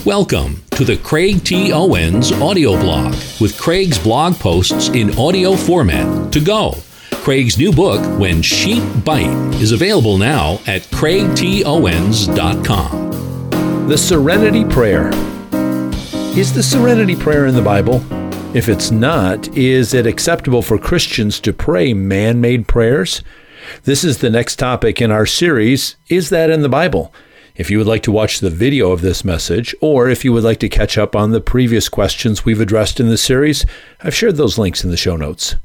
Welcome to the Craig T. Owens audio blog with Craig's blog posts in audio format to go. Craig's new book, When Sheep Bite, is available now at craigtowens.com. The Serenity Prayer. Is the Serenity Prayer in the Bible? If it's not, is it acceptable for Christians to pray man-made prayers? This is the next topic in our series, Is That in the Bible? If you would like to watch the video of this message, or if you would like to catch up on the previous questions we've addressed in this series, I've shared those links in the show notes.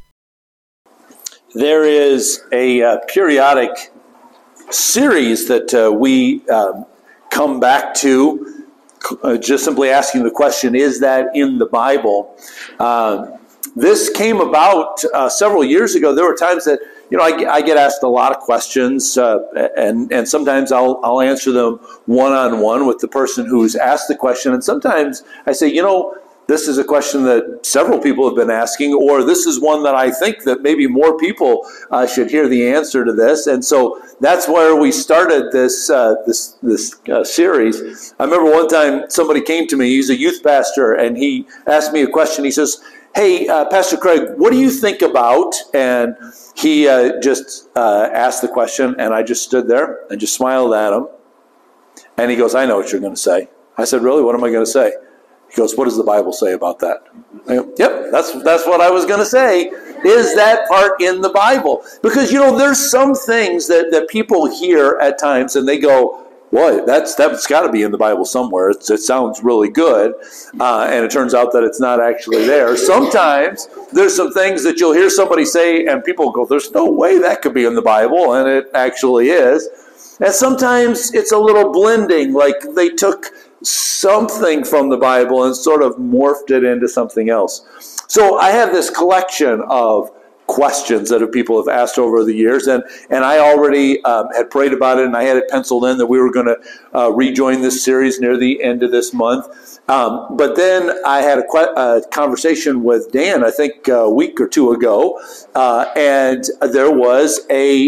There is a periodic series that we come back to, just simply asking the question, is that in the Bible? This came about several years ago. There were times that I get asked a lot of questions, and sometimes I'll answer them one-on-one with the person who's asked the question. And sometimes I say, this is a question that several people have been asking, or this is one that I think that maybe more people should hear the answer to this. And so that's where we started this series. I remember one time somebody came to me, he's a youth pastor, and he asked me a question. He says, "Hey, Pastor Craig, what do you think about?" And he just asked the question, and I just stood there and just smiled at him. And he goes, "I know what you're going to say." I said, "Really? What am I going to say?" He goes, "What does the Bible say about that?" I go, "Yep, that's what I was going to say. Is that part in the Bible?" Because, there's some things that people hear at times, and they go, "What? That's got to be in the Bible somewhere. It sounds really good," and it turns out that it's not actually there. Sometimes there's some things that you'll hear somebody say, and people go, "There's no way that could be in the Bible," and it actually is. And sometimes it's a little blending, like they took something from the Bible and sort of morphed it into something else. So I have this collection of questions that people have asked over the years, and I already had prayed about it, and I had it penciled in that we were going to rejoin this series near the end of this month. But then I had a conversation with Dan, I think a week or two ago, and there was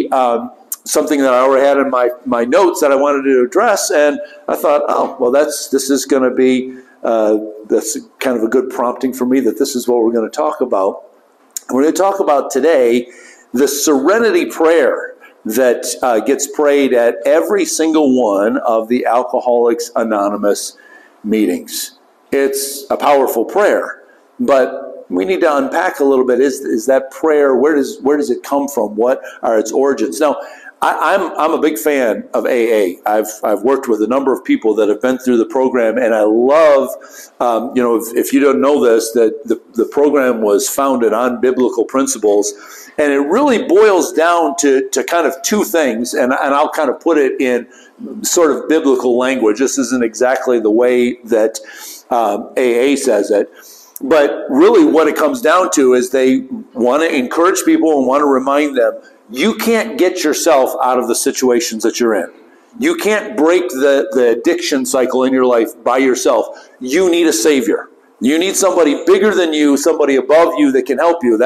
something that I already had in my notes that I wanted to address, and I thought, this is going to be that's kind of a good prompting for me that this is what we're going to talk about. We're going to talk about today the Serenity Prayer that gets prayed at every single one of the Alcoholics Anonymous meetings. It's a powerful prayer, but we need to unpack a little bit. Is that prayer, where does it come from? What are its origins? Now, I'm a big fan of AA. I've worked with a number of people that have been through the program, and I love, if you don't know this, that the program was founded on biblical principles, and it really boils down to kind of two things, and I'll kind of put it in sort of biblical language. This isn't exactly the way that AA says it. But really what it comes down to is they want to encourage people and want to remind them, you can't get yourself out of the situations that you're in. You can't break the addiction cycle in your life by yourself. You need a Savior. You need somebody bigger than you, somebody above you that can help you.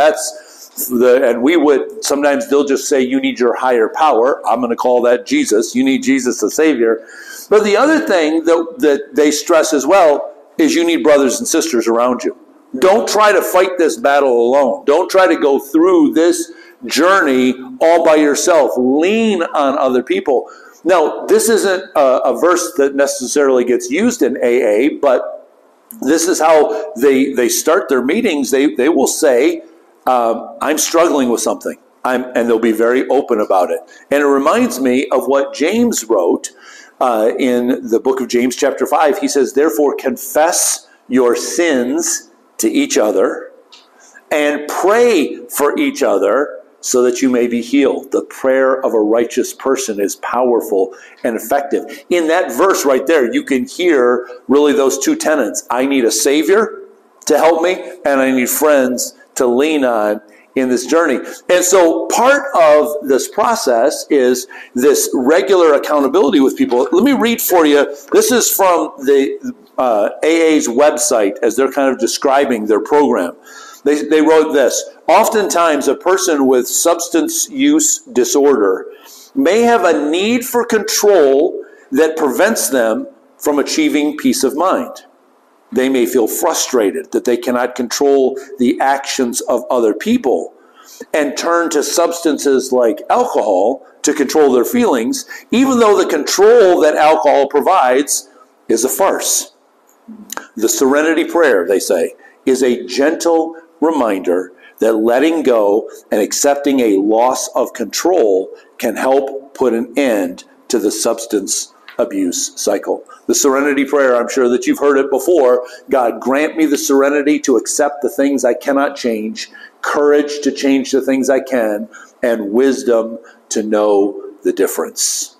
And sometimes they'll just say you need your higher power. I'm going to call that Jesus. You need Jesus, the Savior. But the other thing that they stress as well is you need brothers and sisters around you. Don't try to fight this battle alone. Don't try to go through this journey all by yourself. Lean on other people. Now, this isn't a verse that necessarily gets used in AA, but this is how they start their meetings. They will say, I'm struggling with something. And they'll be very open about it. And it reminds me of what James wrote in the book of James, chapter 5. He says, "Therefore confess your sins to each other and pray for each other so that you may be healed. The prayer of a righteous person is powerful and effective." In that verse right there, you can hear really those two tenets. I need a Savior to help me, and I need friends to lean on in this journey. And so part of this process is this regular accountability with people. Let me read for you. This is from the AA's website as they're kind of describing their program. They wrote this: "Oftentimes a person with substance use disorder may have a need for control that prevents them from achieving peace of mind. They may feel frustrated that they cannot control the actions of other people and turn to substances like alcohol to control their feelings, even though the control that alcohol provides is a farce. The Serenity Prayer, they say, is a gentle reminder that letting go and accepting a loss of control can help put an end to the substance abuse cycle. The Serenity Prayer, I'm sure that you've heard it before. God, grant me the serenity to accept the things I cannot change, courage to change the things I can, and wisdom to know the difference.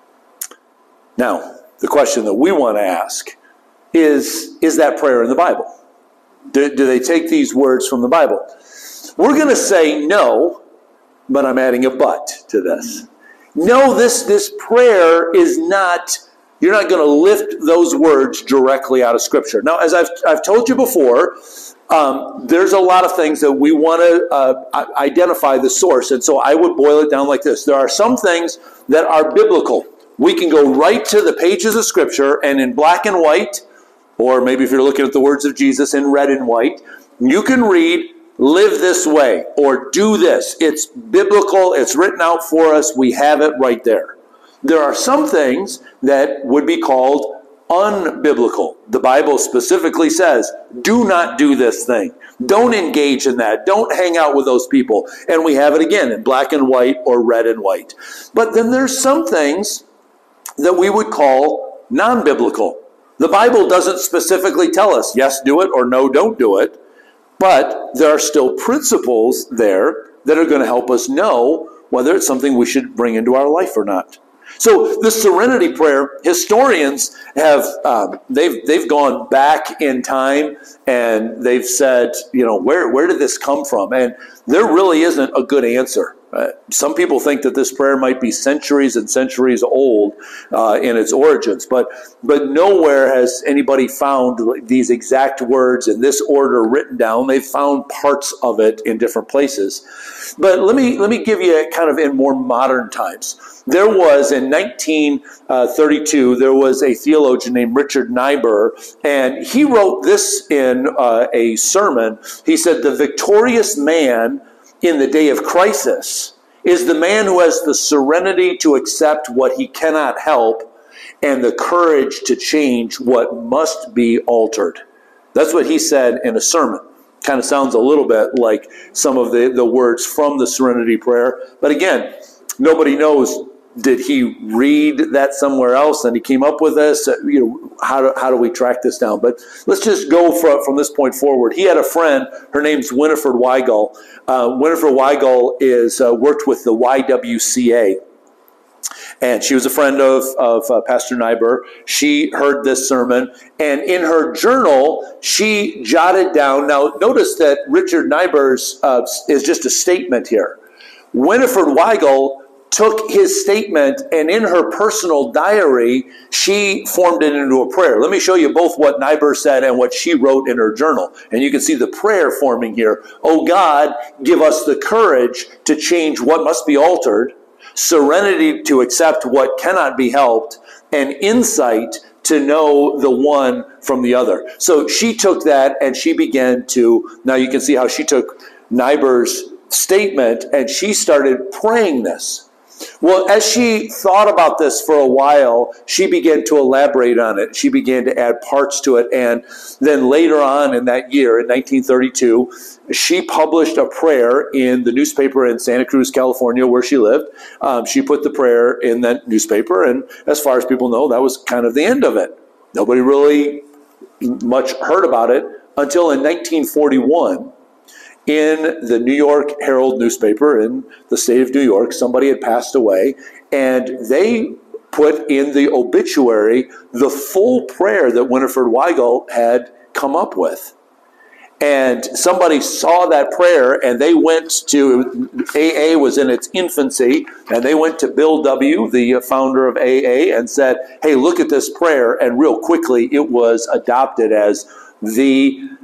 Now, the question that we want to ask is that prayer in the Bible? Do they take these words from the Bible? We're going to say no, but I'm adding a but to this. No, this prayer is not, you're not going to lift those words directly out of Scripture. Now, as I've told you before, there's a lot of things that we want to identify the source, and so I would boil it down like this. There are some things that are biblical. We can go right to the pages of Scripture, and in black and white, or maybe if you're looking at the words of Jesus in red and white, you can read, live this way, or do this. It's biblical. It's written out for us. We have it right there. There are some things that would be called unbiblical. The Bible specifically says, do not do this thing. Don't engage in that. Don't hang out with those people. And we have it again in black and white or red and white. But then there's some things that we would call non-biblical. The Bible doesn't specifically tell us, yes, do it, or no, don't do it. But there are still principles there that are going to help us know whether it's something we should bring into our life or not. So the Serenity Prayer, historians have, they've gone back in time and they've said, where did this come from? And there really isn't a good answer. Some people think that this prayer might be centuries and centuries old in its origins, but nowhere has anybody found these exact words in this order written down. They've found parts of it in different places. But let me give you kind of in more modern times. There was in 1932, there was a theologian named Richard Niebuhr, and he wrote this in a sermon. He said, "The victorious man in the day of crisis is the man who has the serenity to accept what he cannot help and the courage to change what must be altered." That's what he said in a sermon. Kind of sounds a little bit like some of the words from the Serenity Prayer. But again, nobody knows, did he read that somewhere else and he came up with this? How do we track this down? But let's just go from this point forward. He had a friend, her name's Winifred Weigel. Winifred Weigel is worked with the YWCA. And she was a friend of Pastor Niebuhr. She heard this sermon, and in her journal, she jotted down. Now, notice that Richard Niebuhr's is just a statement here. Winifred Weigel took his statement, and in her personal diary, she formed it into a prayer. Let me show you both what Niebuhr said and what she wrote in her journal. And you can see the prayer forming here. Oh God, give us the courage to change what must be altered, serenity to accept what cannot be helped, and insight to know the one from the other. So she took that and she began to, now you can see how she took Niebuhr's statement and she started praying this. Well, as she thought about this for a while, she began to elaborate on it. She began to add parts to it. And then later on in that year, in 1932, she published a prayer in the newspaper in Santa Cruz, California, where she lived. She put the prayer in that newspaper. And as far as people know, that was kind of the end of it. Nobody really much heard about it until in 1941. In the New York Herald newspaper in the state of New York, somebody had passed away, and they put in the obituary the full prayer that Winifred Weigel had come up with. And somebody saw that prayer, and they went to, AA was in its infancy, and they went to Bill W., the founder of AA, and said, hey, look at this prayer. And real quickly, it was adopted as the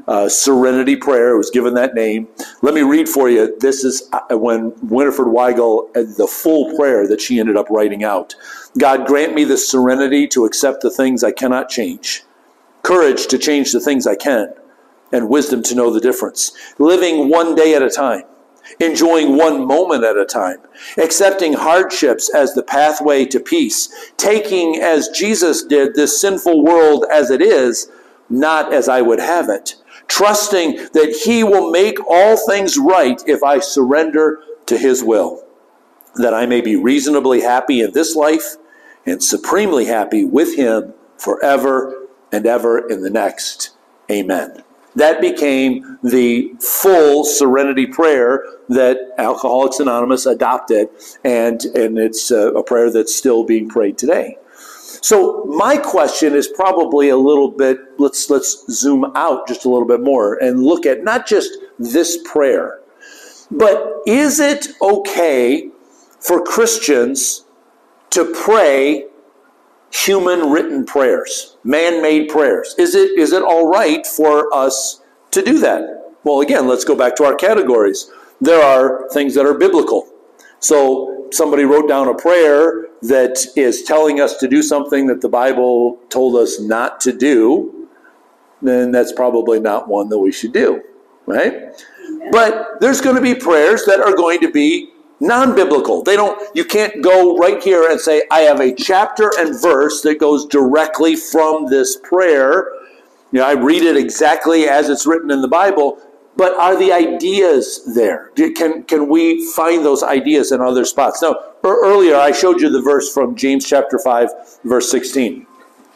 Serenity Prayer. It was given that name. Let me read for you. This is when Winifred Weigel, the full prayer that she ended up writing out. God, grant me the serenity to accept the things I cannot change, courage to change the things I can, and wisdom to know the difference. Living one day at a time, enjoying one moment at a time, accepting hardships as the pathway to peace, taking, as Jesus did, this sinful world as it is, not as I would have it, trusting that he will make all things right if I surrender to his will, that I may be reasonably happy in this life and supremely happy with him forever and ever in the next. Amen. That became the full serenity prayer that Alcoholics Anonymous adopted, and it's a prayer that's still being prayed today. So my question is probably a little bit, let's zoom out just a little bit more and look at not just this prayer, but is it okay for Christians to pray human written prayers, man-made prayers? Is it all right for us to do that? Well, again, let's go back to our categories. There are things that are biblical. So somebody wrote down a prayer that is telling us to do something that the Bible told us not to do, then that's probably not one that we should do, right? But there's going to be prayers that are going to be non-biblical. You can't go right here and say, I have a chapter and verse that goes directly from this prayer. You know, I read it exactly as it's written in the Bible, but are the ideas there? Can we find those ideas in other spots? Now, earlier I showed you the verse from James chapter 5, verse 16.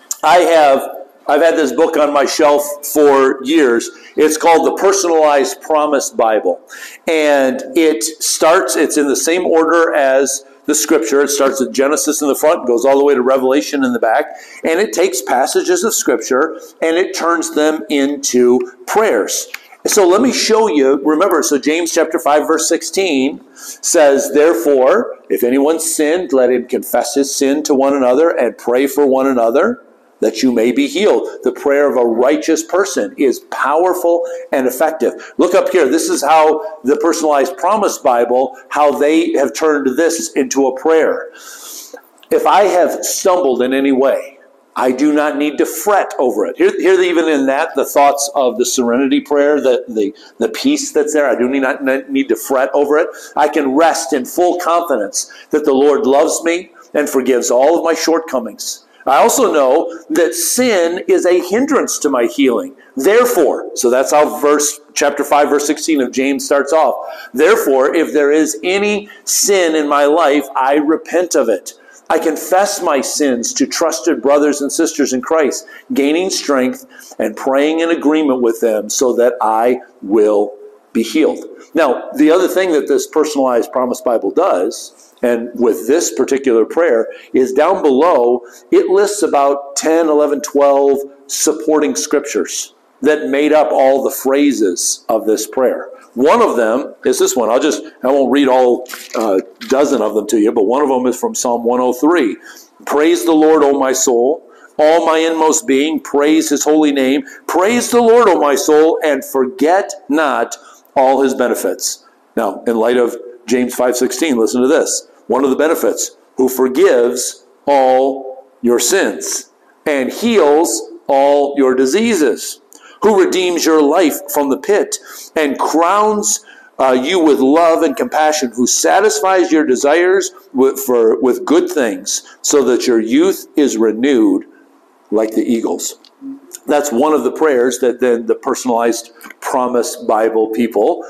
I've had this book on my shelf for years. It's called the Personalized Promise Bible. And it's in the same order as the scripture. It starts with Genesis in the front, goes all the way to Revelation in the back. And it takes passages of scripture and it turns them into prayers. So let me show you, remember, so James chapter 5, verse 16 says, therefore, if anyone sinned, let him confess his sin to one another and pray for one another, that you may be healed. The prayer of a righteous person is powerful and effective. Look up here. This is how the Personalized Promise Bible, how they have turned this into a prayer. If I have stumbled in any way, I do not need to fret over it. Here even in that, the thoughts of the serenity prayer, the peace that's there, I do not need to fret over it. I can rest in full confidence that the Lord loves me and forgives all of my shortcomings. I also know that sin is a hindrance to my healing. Therefore, so that's how chapter 5, verse 16 of James starts off. Therefore, if there is any sin in my life, I repent of it. I confess my sins to trusted brothers and sisters in Christ, gaining strength and praying in agreement with them so that I will be healed. Now, the other thing that this Personalized Promise Bible does, and with this particular prayer, is down below, it lists about 10, 11, 12 supporting scriptures that made up all the phrases of this prayer. One of them is this one. I won't read all dozen of them to you, but one of them is from Psalm 103. Praise the Lord, O my soul. All my inmost being, praise his holy name. Praise the Lord, O my soul, and forget not all his benefits. Now, in light of James 5:16, listen to this. One of the benefits, who forgives all your sins and heals all your diseases, who redeems your life from the pit and crowns you with love and compassion, who satisfies your desires with good things so that your youth is renewed like the eagles. That's one of the prayers that then the Personalized Promise Bible people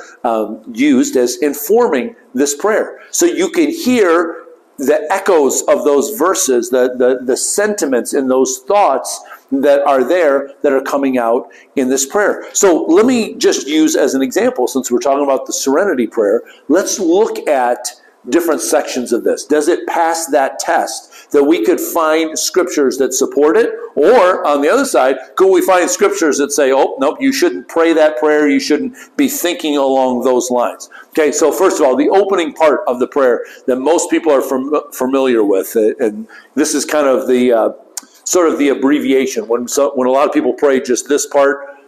used as informing this prayer. So you can hear the echoes of those verses, the sentiments and those thoughts that are there that are coming out in this prayer. So let me just use as an example, since we're talking about the Serenity Prayer, let's look at different sections of this. Does it pass that test that we could find scriptures that support it? Or on the other side, could we find scriptures that say, oh, nope, you shouldn't pray that prayer, you shouldn't be thinking along those lines? Okay, so first of all, the opening part of the prayer that most people are familiar with, and this is kind of the sort of the abbreviation. When a lot of people pray just this part,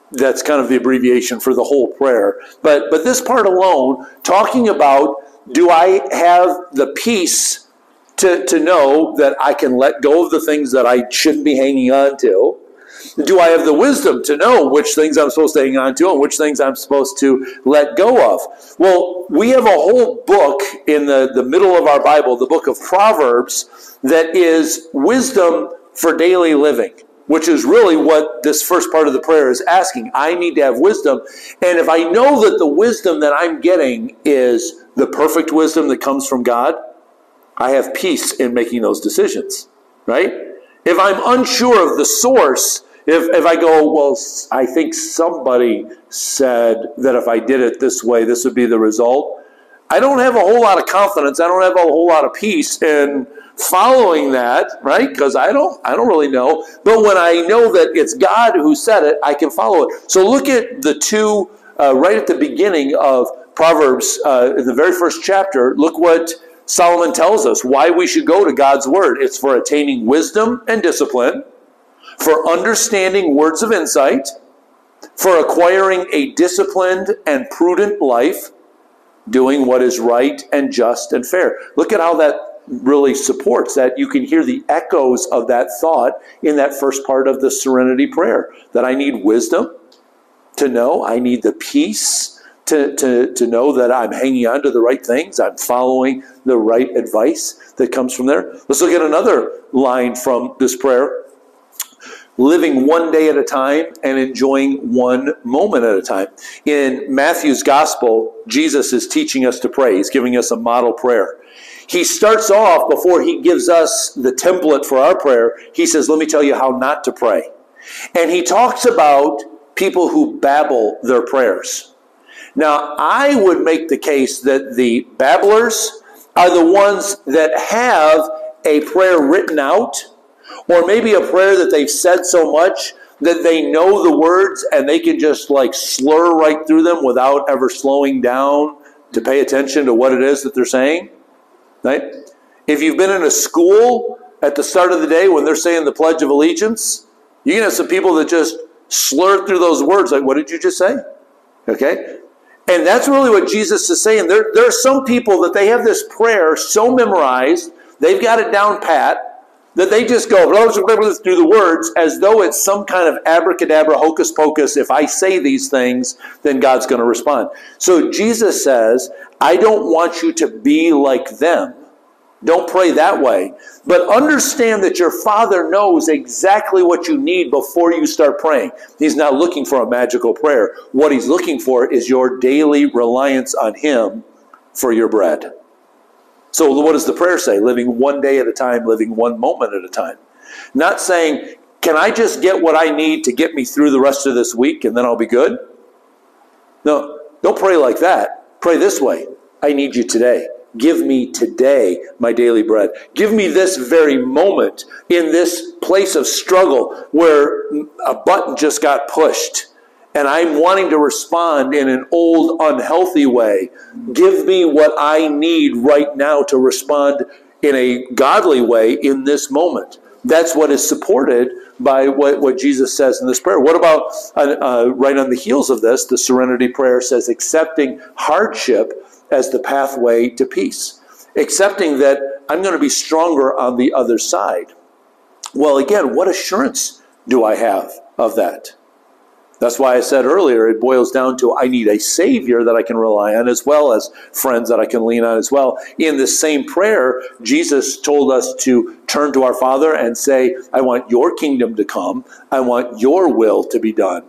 That's kind of the abbreviation for the whole prayer. But this part alone, talking about, do I have the peace to know that I can let go of the things that I shouldn't be hanging on to? Do I have the wisdom to know which things I'm supposed to hang on to and which things I'm supposed to let go of? Well, we have a whole book in the middle of our Bible, the book of Proverbs, that is wisdom for daily living, which is really what this first part of the prayer is asking. I need to have wisdom. And if I know that the wisdom that I'm getting is the perfect wisdom that comes from God, I have peace in making those decisions, right? If I'm unsure of the source, if I go, well, I think somebody said that if I did it this way, this would be the result, I don't have a whole lot of confidence. I don't have a whole lot of peace in following that, right? Because I don't really know. But when I know that it's God who said it, I can follow it. So look at the two right at the beginning of Proverbs, in the very first chapter. Look what Solomon tells us why we should go to God's word. It's for attaining wisdom and discipline, for understanding words of insight, for acquiring a disciplined and prudent life, doing what is right and just and fair. Look at how that really supports that. You can hear the echoes of that thought in that first part of the Serenity Prayer, that I need wisdom to know, I need the peace to know that I'm hanging on to the right things, I'm following the right advice that comes from there. Let's look at another line from this prayer. Living one day at a time and enjoying one moment at a time. In Matthew's Gospel, Jesus is teaching us to pray. He's giving us a model prayer. He starts off, before he gives us the template for our prayer, he says, let me tell you how not to pray. And he talks about people who babble their prayers. Now, I would make the case that the babblers are the ones that have a prayer written out, or maybe a prayer that they've said so much that they know the words and they can just like slur right through them without ever slowing down to pay attention to what it is that they're saying. Right? If you've been in a school at the start of the day when they're saying the Pledge of Allegiance, you can have some people that just slur through those words. Like, what did you just say? Okay? And that's really what Jesus is saying. There are some people that they have this prayer so memorized, they've got it down pat, that they just go through the words as though it's some kind of abracadabra, hocus pocus. If I say these things, then God's going to respond. So Jesus says, I don't want you to be like them. Don't pray that way. But understand that your Father knows exactly what you need before you start praying. He's not looking for a magical prayer. What he's looking for is your daily reliance on him for your bread. So what does the prayer say? Living one day at a time, living one moment at a time. Not saying, can I just get what I need to get me through the rest of this week and then I'll be good? No, don't pray like that. Pray this way. I need you today. Give me today my daily bread. Give me this very moment in this place of struggle where a button just got pushed and I'm wanting to respond in an old, unhealthy way. Give me what I need right now to respond in a godly way in this moment. That's what is supported by what Jesus says in this prayer. What about, right on the heels of this, the Serenity Prayer says, accepting hardship as the pathway to peace. Accepting that I'm going to be stronger on the other side. Well, again, what assurance do I have of that? That's why I said earlier, it boils down to I need a Savior that I can rely on, as well as friends that I can lean on as well. In this same prayer, Jesus told us to turn to our Father and say, I want your kingdom to come. I want your will to be done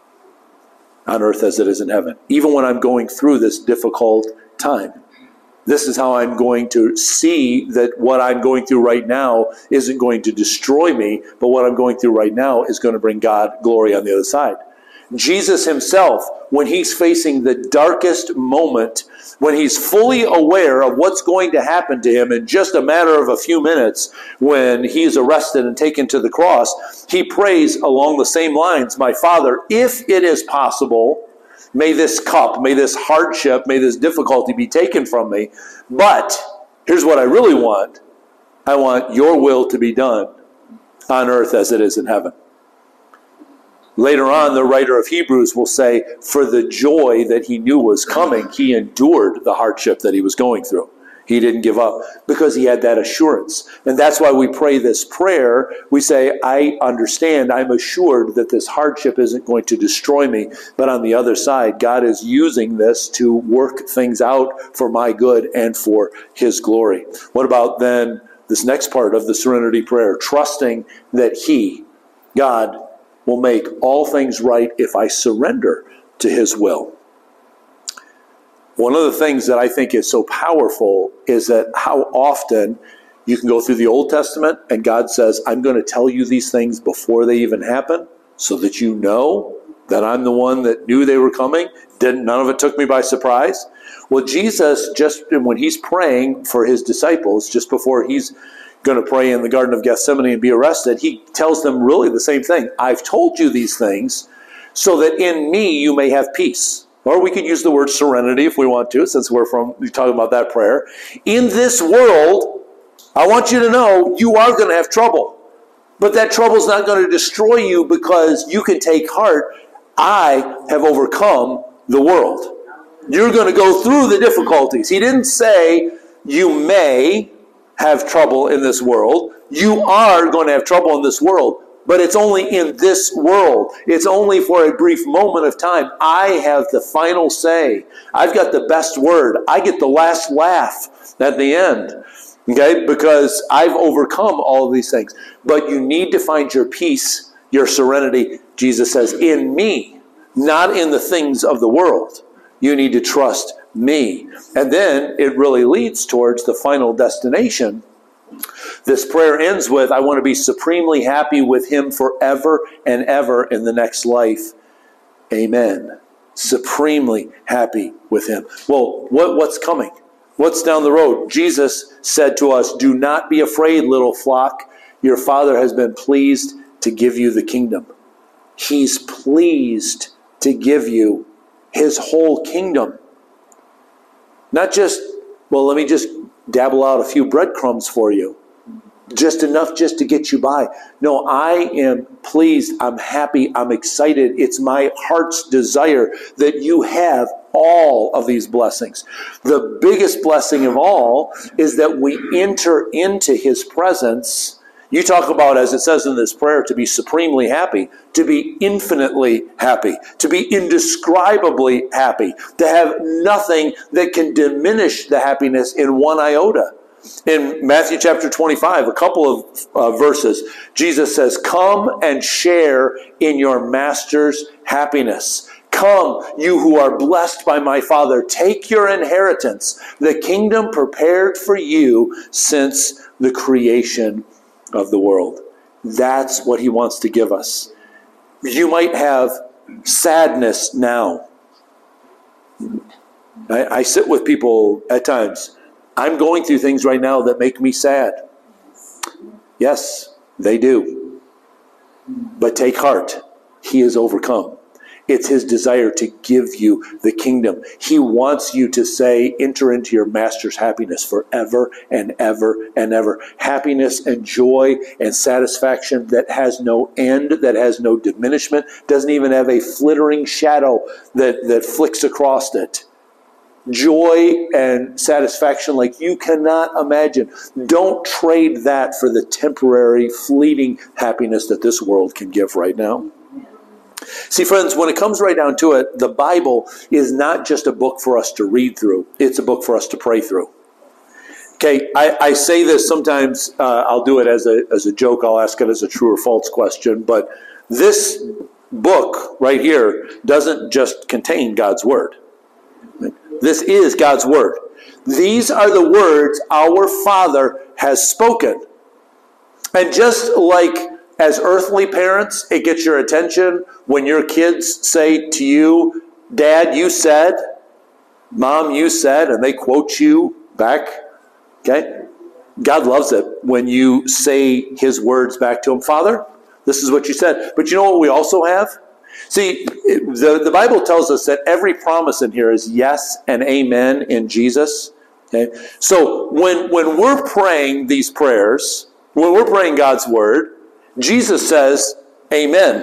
on earth as it is in heaven. Even when I'm going through this difficult time. This is how I'm going to see that what I'm going through right now isn't going to destroy me, but what I'm going through right now is going to bring God glory on the other side. Jesus himself, when he's facing the darkest moment, when he's fully aware of what's going to happen to him in just a matter of a few minutes, when he's arrested and taken to the cross, he prays along the same lines, my Father, if it is possible, may this cup, may this hardship, may this difficulty be taken from me. But here's what I really want. I want your will to be done on earth as it is in heaven. Later on, the writer of Hebrews will say, for the joy that he knew was coming, he endured the hardship that he was going through. He didn't give up because he had that assurance. And that's why we pray this prayer. We say, I understand, I'm assured that this hardship isn't going to destroy me. But on the other side, God is using this to work things out for my good and for his glory. What about then this next part of the serenity prayer? Trusting that he, God, will make all things right if I surrender to his will. One of the things that I think is so powerful is that how often you can go through the Old Testament and God says, I'm going to tell you these things before they even happen so that you know that I'm the one that knew they were coming. None of it took me by surprise. Well, Jesus, just when he's praying for his disciples, just before he's going to pray in the Garden of Gethsemane and be arrested, he tells them really the same thing. I've told you these things so that in me you may have peace. Or we could use the word serenity if we want to, since we're talking about that prayer. In this world, I want you to know you are going to have trouble. But that trouble's not going to destroy you because you can take heart. I have overcome the world. You're going to go through the difficulties. He didn't say you may have trouble in this world. You are going to have trouble in this world. But it's only in this world. It's only for a brief moment of time. I have the final say. I've got the best word. I get the last laugh at the end. Okay? Because I've overcome all of these things. But you need to find your peace, your serenity, Jesus says, in me, not in the things of the world. You need to trust me. And then it really leads towards the final destination. This prayer ends with, I want to be supremely happy with him forever and ever in the next life. Amen. Supremely happy with him. Well, what's coming? What's down the road? Jesus said to us, do not be afraid, little flock. Your Father has been pleased to give you the kingdom. He's pleased to give you his whole kingdom. Not just, well, let me just dabble out a few breadcrumbs for you. Just enough just to get you by. No, I am pleased. I'm happy. I'm excited. It's my heart's desire that you have all of these blessings. The biggest blessing of all is that we enter into his presence. You talk about, as it says in this prayer, to be supremely happy, to be infinitely happy, to be indescribably happy, to have nothing that can diminish the happiness in one iota. In Matthew chapter 25, a couple of verses, Jesus says, come and share in your master's happiness. Come, you who are blessed by my Father, take your inheritance, the kingdom prepared for you since the creation of the world. That's what he wants to give us. You might have sadness now. I sit with people at times. I'm going through things right now that make me sad. Yes, they do. But take heart. He is overcome. It's his desire to give you the kingdom. He wants you to say, enter into your master's happiness forever and ever and ever. Happiness and joy and satisfaction that has no end, that has no diminishment, doesn't even have a flittering shadow that flicks across it. Joy and satisfaction like you cannot imagine. Don't trade that for the temporary, fleeting happiness that this world can give right now. See, friends, when it comes right down to it, the Bible is not just a book for us to read through. It's a book for us to pray through. Okay, I say this sometimes, I'll do it as a joke, I'll ask it as a true or false question, but this book right here doesn't just contain God's Word. This is God's Word. These are the words our Father has spoken. And just like as earthly parents, it gets your attention when your kids say to you, Dad, you said, Mom, you said, and they quote you back. Okay? God loves it when you say his words back to him. Father, this is what you said. But you know what we also have? See, the Bible tells us that every promise in here is yes and amen in Jesus. Okay? So when we're praying these prayers, when we're praying God's word, Jesus says amen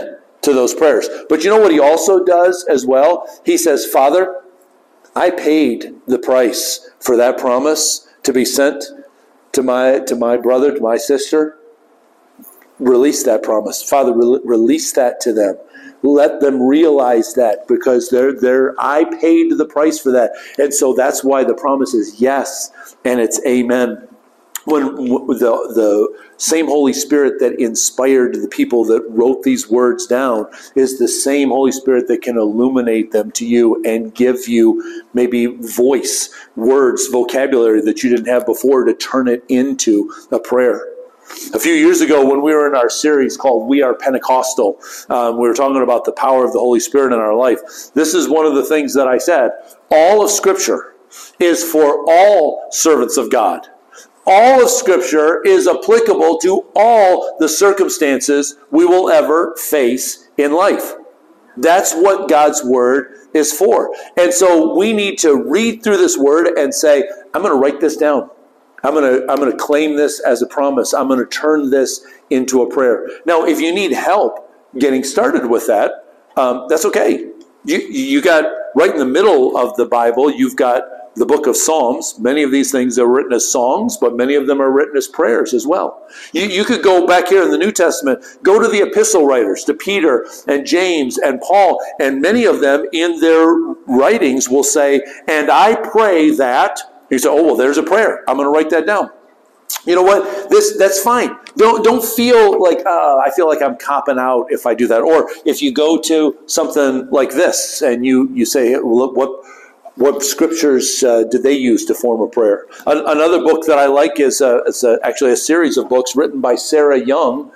to those prayers. But you know what he also does as well? He says, Father, I paid the price for that promise to be sent to my brother, to my sister. Release that promise. Father, release that to them. Let them realize that, because I paid the price for that. And so that's why the promise is yes, and it's amen. When the same Holy Spirit that inspired the people that wrote these words down is the same Holy Spirit that can illuminate them to you and give you maybe voice, words, vocabulary that you didn't have before to turn it into a prayer. A few years ago, when we were in our series called We Are Pentecostal, we were talking about the power of the Holy Spirit in our life. This is one of the things that I said. All of Scripture is for all servants of God. All of Scripture is applicable to all the circumstances we will ever face in life. That's what God's Word is for. And so we need to read through this Word and say, I'm going to write this down. I'm going to claim this as a promise. I'm going to turn this into a prayer. Now, if you need help getting started with that, that's okay. You got right in the middle of the Bible, you've got the book of Psalms. Many of these things are written as songs, but many of them are written as prayers as well. You could go back here in the New Testament, go to the epistle writers, to Peter and James and Paul, and many of them in their writings will say, and I pray that. You say, oh, well, there's a prayer. I'm going to write that down. You know what? That's fine. Don't feel like, I feel like I'm copping out if I do that. Or if you go to something like this and you say, well, what scriptures did they use to form a prayer? Another book that I like is actually a series of books written by Sarah Young.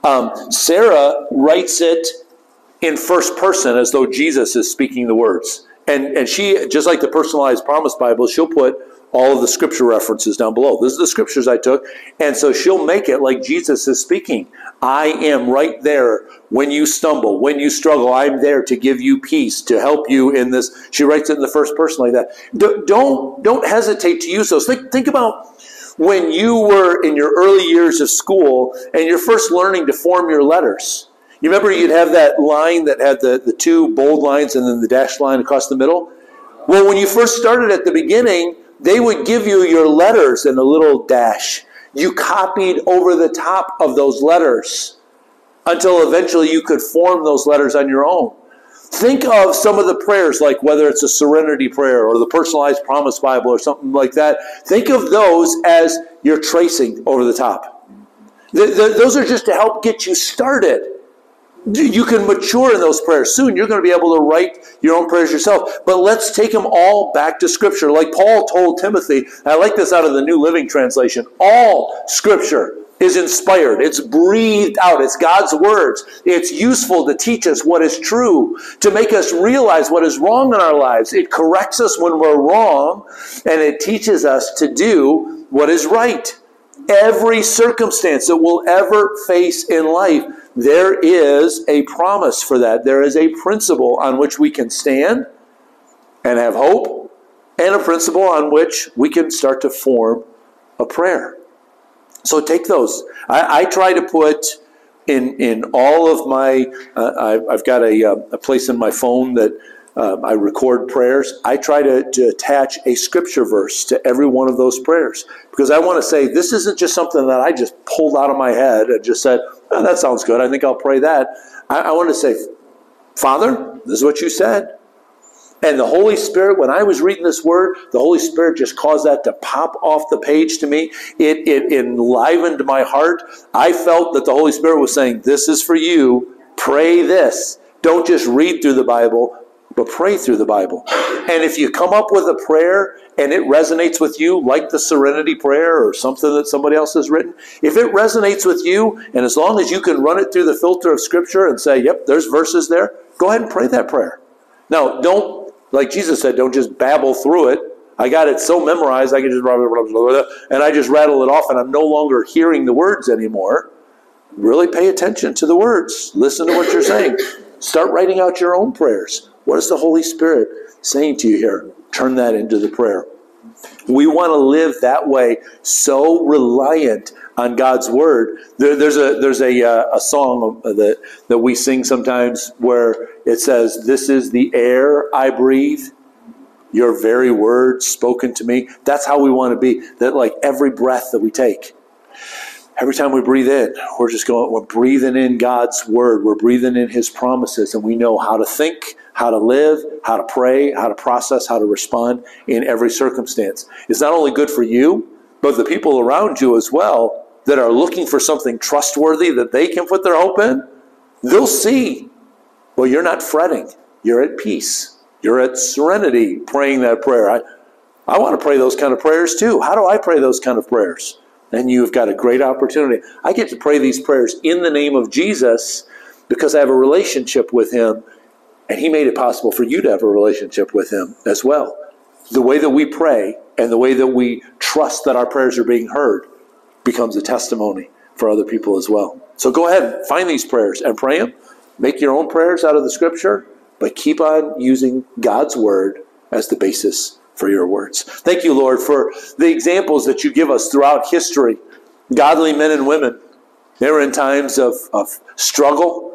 Sarah writes it in first person as though Jesus is speaking the words. And she, just like the Personalized Promise Bible, she'll put all of the scripture references down below. These are the scriptures I took. And so she'll make it like Jesus is speaking. I am right there when you stumble, when you struggle. I'm there to give you peace, to help you in this. She writes it in the first person like that. Don't hesitate to use those. Think about when you were in your early years of school and you're first learning to form your letters. You remember you'd have that line that had the two bold lines and then the dashed line across the middle? Well, when you first started at the beginning, they would give you your letters in a little dash. You copied over the top of those letters until eventually you could form those letters on your own. Think of some of the prayers, like whether it's a Serenity Prayer or the Personalized Promise Bible or something like that. Think of those as you're tracing over the top. Those are just to help get you started. You can mature in those prayers. Soon you're going to be able to write your own prayers yourself. But let's take them all back to Scripture. Like Paul told Timothy, I like this out of the New Living Translation, all Scripture is inspired. It's breathed out. It's God's words. It's useful to teach us what is true, to make us realize what is wrong in our lives. It corrects us when we're wrong, and it teaches us to do what is right. Every circumstance that we'll ever face in life, there is a promise for that. There is a principle on which we can stand and have hope, and a principle on which we can start to form a prayer. So take those. I try to put in all of my, I've got a place in my phone that I record prayers. I try to attach a scripture verse to every one of those prayers, because I want to say, this isn't just something that I just pulled out of my head and just said, oh, that sounds good, I think I'll pray that. I want to say, Father, this is what you said. And the Holy Spirit, when I was reading this word, the Holy Spirit just caused that to pop off the page to me. It enlivened my heart. I felt that the Holy Spirit was saying, this is for you. Pray this. Don't just read through the Bible, but pray through the Bible. And if you come up with a prayer and it resonates with you, like the Serenity Prayer or something that somebody else has written, if it resonates with you, and as long as you can run it through the filter of Scripture and say, yep, there's verses there, go ahead and pray that prayer. Now, don't, like Jesus said, don't just babble through it. I got it so memorized, I can just, and I just rattle it off, and I'm no longer hearing the words anymore. Really pay attention to the words. Listen to what you're saying. Start writing out your own prayers. What is the Holy Spirit saying to you here? Turn that into the prayer. We want to live that way, so reliant on God's word. There's a song that we sing sometimes where it says, "This is the air I breathe, your very word spoken to me." That's how we want to be. That like every breath that we take, every time we breathe in, we're breathing in God's word. We're breathing in his promises, and we know how to think, how to live, how to pray, how to process, how to respond in every circumstance. It's not only good for you, but the people around you as well that are looking for something trustworthy that they can put their hope in. They'll see, well, you're not fretting. You're at peace. You're at serenity praying that prayer. I want to pray those kind of prayers too. How do I pray those kind of prayers? And you've got a great opportunity. I get to pray these prayers in the name of Jesus because I have a relationship with him, and he made it possible for you to have a relationship with him as well. The way that we pray and the way that we trust that our prayers are being heard becomes a testimony for other people as well. So go ahead and find these prayers and pray them. Make your own prayers out of the scripture, but keep on using God's word as the basis for your words. Thank you, Lord, for the examples that you give us throughout history. Godly men and women. They were in times of struggle.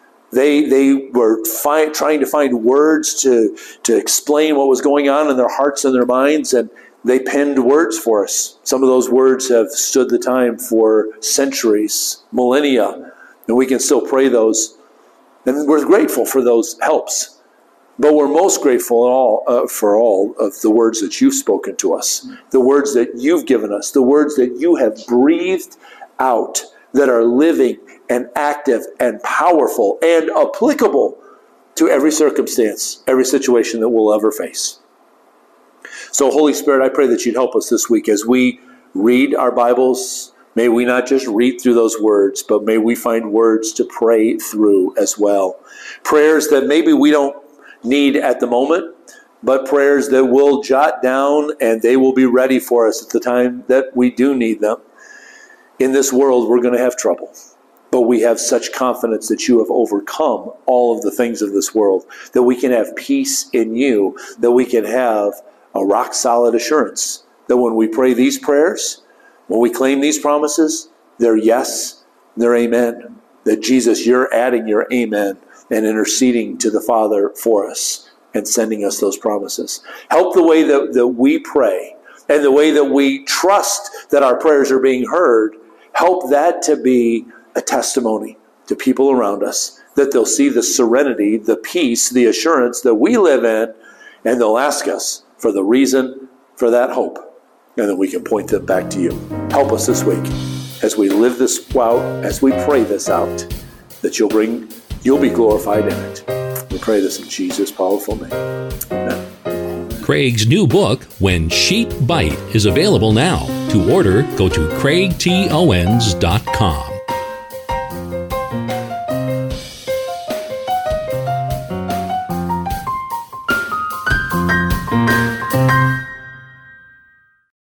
They were trying to find words to explain what was going on in their hearts and their minds, and they penned words for us. Some of those words have stood the time for centuries, millennia, and we can still pray those. And we're grateful for those helps. But we're most grateful for all of the words that you've spoken to us, the words that you've given us, the words that you have breathed out that are living and active and powerful and applicable to every circumstance, every situation that we'll ever face. So, Holy Spirit, I pray that you'd help us this week as we read our Bibles. May we not just read through those words, but may we find words to pray through as well. Prayers that maybe we don't need at the moment, but prayers that we'll jot down and they will be ready for us at the time that we do need them. In this world, we're going to have trouble, but we have such confidence that you have overcome all of the things of this world, that we can have peace in you, that we can have a rock-solid assurance that when we pray these prayers, when we claim these promises, they're yes, they're amen. That Jesus, you're adding your amen and interceding to the Father for us and sending us those promises. Help the way that we pray and the way that we trust that our prayers are being heard. Help that to be a testimony to people around us, that they'll see the serenity, the peace, the assurance that we live in, and they'll ask us for the reason for that hope, and then we can point them back to you. Help us this week as we live this out, as we pray this out, that you'll be glorified in it. We pray this in Jesus' powerful name. Amen. Craig's new book, When Sheep Bite, is available now. To order, go to craigtowens.com.